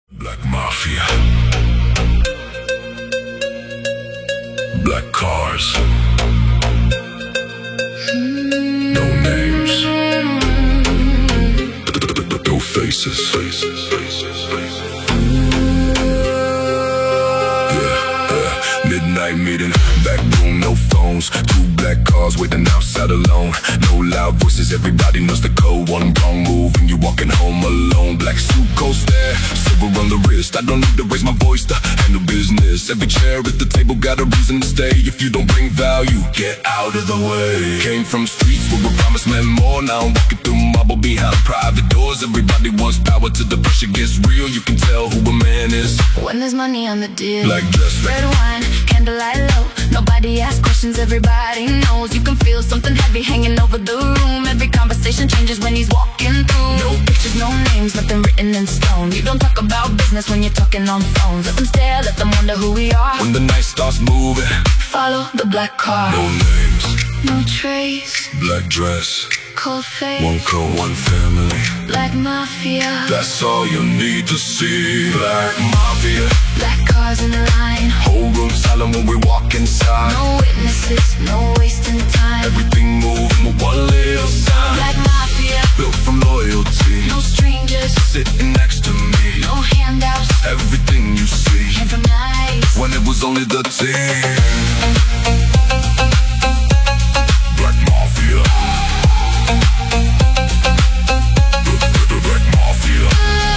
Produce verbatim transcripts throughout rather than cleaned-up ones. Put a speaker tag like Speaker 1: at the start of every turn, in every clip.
Speaker 1: Black Mafia, black cars, no names, no faces, faces, faces, faces. Yeah, yeah. Midnight meeting, back room, no phones, two black cars waiting outside alone. No loud voices, everybody knows the code. One wrong move and you're walking home alone. Black suit, coat stare, silver on the wrist. I don't need to raise my voice to handle business. Every chair at the table got a reason to stay. If you don't bring value, get out of the way. Came from streets where we promised men more. Now I'm walking through marble behind private doors. Everybody wants power till the pressure gets real. You can tell who a man is
Speaker 2: when there's money on the deal.
Speaker 1: Black dress,
Speaker 2: red wine, candlelight low. Nobody asks questions, everybody knows. You can feel something heavy hanging over the room. Every conversation changes when he's walking through. No pictures, no names, nothing written in stone. You don't talk about business when you're talking on phones. Let them stare, let them wonder who we are.
Speaker 1: When the night starts moving,
Speaker 2: follow the black car.
Speaker 1: No names,
Speaker 2: no trace,
Speaker 1: black dress,
Speaker 2: cold face,
Speaker 1: one code, one family.
Speaker 2: Black Mafia,
Speaker 1: that's all you need to see. Black Mafia,
Speaker 2: black cars in the line.
Speaker 1: Whole room silent when we walk inside.
Speaker 2: No witnesses, no wasting time.
Speaker 1: Everything moving with one little sign.
Speaker 2: Black Mafia,
Speaker 1: built from loyalty.
Speaker 2: No strangers
Speaker 1: sitting next to me.
Speaker 2: No handouts,
Speaker 1: everything you see
Speaker 2: came from nights
Speaker 1: when it was only the team. Black Mafia, Black Mafia.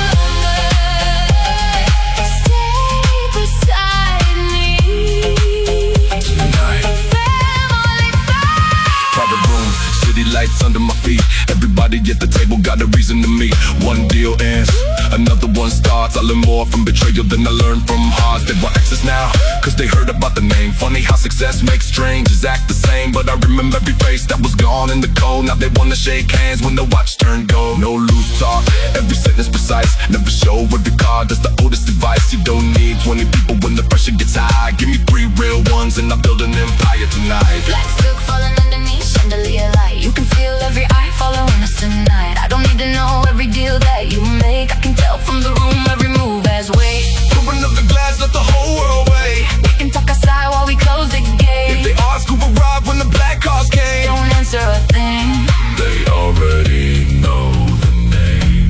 Speaker 2: Stay beside me
Speaker 1: tonight.
Speaker 2: Family fight.
Speaker 1: Private room, city lights under my feet. Everybody at the table got a reason to meet. One deal ends, another one starts. I learn more from betrayal than I learned from hearts. They want access now, cause they heard about the name. Funny how success makes strangers act the same. But I remember every face that was gone in the cold. Now they wanna shake hands when the watch turned gold. No loose talk, every sentence precise. Never show every card, that's the oldest advice. You don't need twenty people when the pressure gets high. Give me three real ones and I'll build an empire tonight.
Speaker 2: Black silk falling underneath chandelier light. You can feel every eye following us tonight. I don't need to know every deal that you make. I can tell from the room every move has weight.
Speaker 1: Pour another glass, let the whole world wait.
Speaker 2: We can talk outside while we close the gate.
Speaker 1: If they ask who arrived when the black cars came,
Speaker 2: don't answer a thing.
Speaker 1: They already know the name.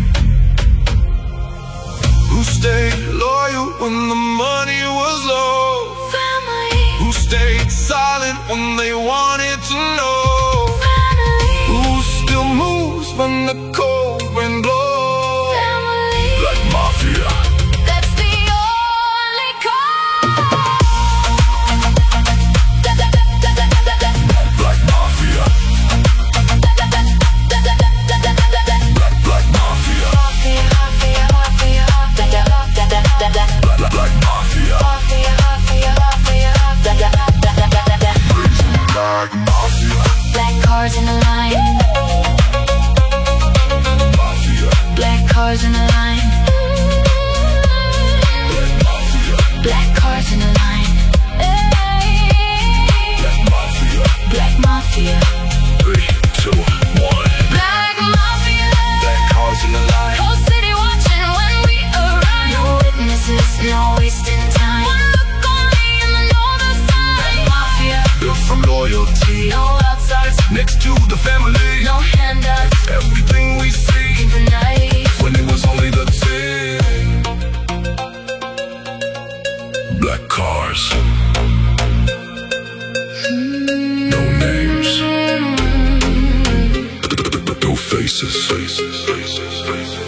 Speaker 1: Who stayed loyal when the money was low?
Speaker 2: Family.
Speaker 1: Who stayed silent when they wanted to know?
Speaker 2: Family.
Speaker 1: Who still moves when the cold wind blows?
Speaker 2: Family.
Speaker 1: Black Mafia,
Speaker 2: that's the only call.
Speaker 1: Black Mafia, Black, Black Mafia,
Speaker 2: Mafia, mafia, mafia,
Speaker 1: Black, Black, Black Mafia,
Speaker 2: mafia, mafia, mafia,
Speaker 1: Black Mafia,
Speaker 2: black cars in a line.
Speaker 1: Mafia,
Speaker 2: Black cars in a line.
Speaker 1: Black Mafia,
Speaker 2: Black cars in a line. Hey.
Speaker 1: Black Mafia.
Speaker 2: Black Mafia.
Speaker 1: Three, two, one.
Speaker 2: Black Mafia.
Speaker 1: Black cars in the line.
Speaker 2: Whole city watching when we arrive. No witnesses, no wasting time. One look only and the northern side. Black Mafia,
Speaker 1: Built from loyalty.
Speaker 2: no outsiders,
Speaker 1: Next to the family.
Speaker 2: no handouts.
Speaker 1: Everything we see
Speaker 2: The night.
Speaker 1: when it was only the team. Black cars, no names, no faces, faces, faces, faces.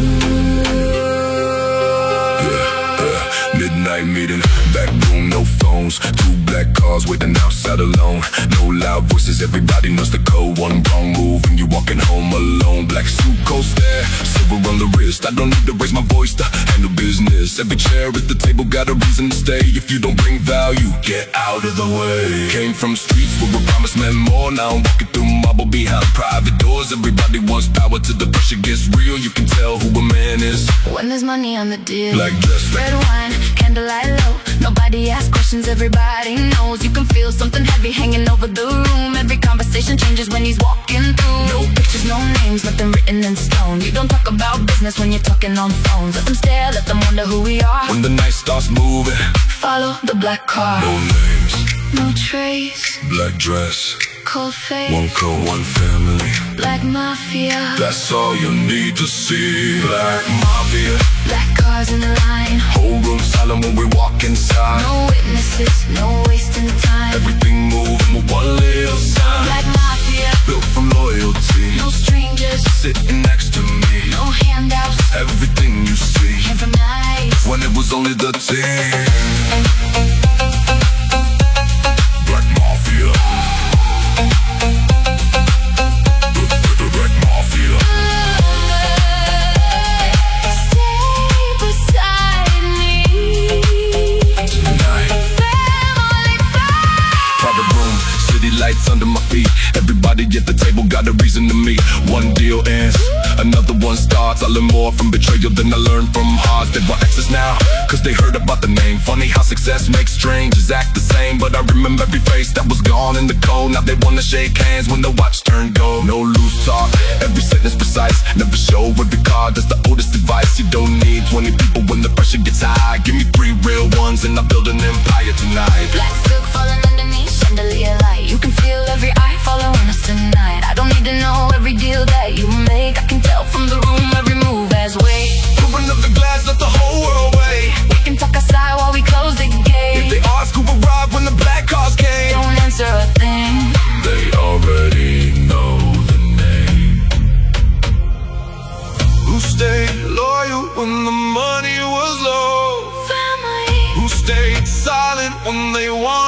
Speaker 1: Yeah, yeah. Midnight meeting, back room, no phones, two black cars waiting outside alone. No loud voices, everybody knows the code. One wrong move and you're walking home alone. Black suit, coat stare, silver on the wrist. I don't need to raise my voice to handle business. Every chair at the table got a reason to stay. If you don't bring value, get out of the way. Came from streets where we promised men more. Now I'm walking through marble behind private doors. Everybody wants power till the pressure gets real. You can tell who a man is
Speaker 2: When there's money on the deal.
Speaker 1: Black dress,
Speaker 2: red wine, candle candlelight low. Nobody asks questions, everybody knows. You can feel something heavy hanging over the room. Every conversation changes when he's walking through. No pictures, no names, nothing written in stone. You don't talk about business when you're talking on phones. Let them stare, let them wonder who we are.
Speaker 1: When the night starts moving,
Speaker 2: follow the black car.
Speaker 1: no names,
Speaker 2: No trace,
Speaker 1: black dress,
Speaker 2: cold face,
Speaker 1: one code, one family.
Speaker 2: black mafia.
Speaker 1: That's all you need to see. Black Mafia.
Speaker 2: Black cars in the line.
Speaker 1: Whole room silent when we walk inside.
Speaker 2: No witnesses, no wasting time.
Speaker 1: Everything moving with one little sign.
Speaker 2: Black mafia.
Speaker 1: Built from loyalty.
Speaker 2: No strangers,
Speaker 1: Sitting next to me.
Speaker 2: no handouts.
Speaker 1: Everything you see.
Speaker 2: Came from nights
Speaker 1: When it was only the team. Black Mafia. Black Mafia.
Speaker 2: Stay beside me.
Speaker 1: Tonight.
Speaker 2: Family fight.
Speaker 1: Private room, city lights under my feet. Everybody at the table got a reason to meet. One deal ends, another one starts. I learn more from betrayal than I learned from hearts. They want access now, cause they heard about the name. Funny how success makes strangers act the same. But I remember every face that was gone in the cold. Now they wanna shake hands when the watch turned gold. No loose talk, every sentence precise. Never show every card, that's the oldest advice. You don't need twenty people when the pressure gets high. Give me three real ones and I'll build an empire tonight.
Speaker 2: Black silk falling underneath chandelier light. You can feel every eye following us tonight. I don't need to know every deal that you make. I can tell from the room every move has weight.
Speaker 1: Open up the glass, let the whole world wait.
Speaker 2: We can talk aside while we close the
Speaker 1: If
Speaker 2: gate.
Speaker 1: they ask who arrived when the black cars came,
Speaker 2: Don't answer a thing.
Speaker 1: they already know the name. Who stayed loyal when the money was low?
Speaker 2: Family.
Speaker 1: Who stayed silent when they wanted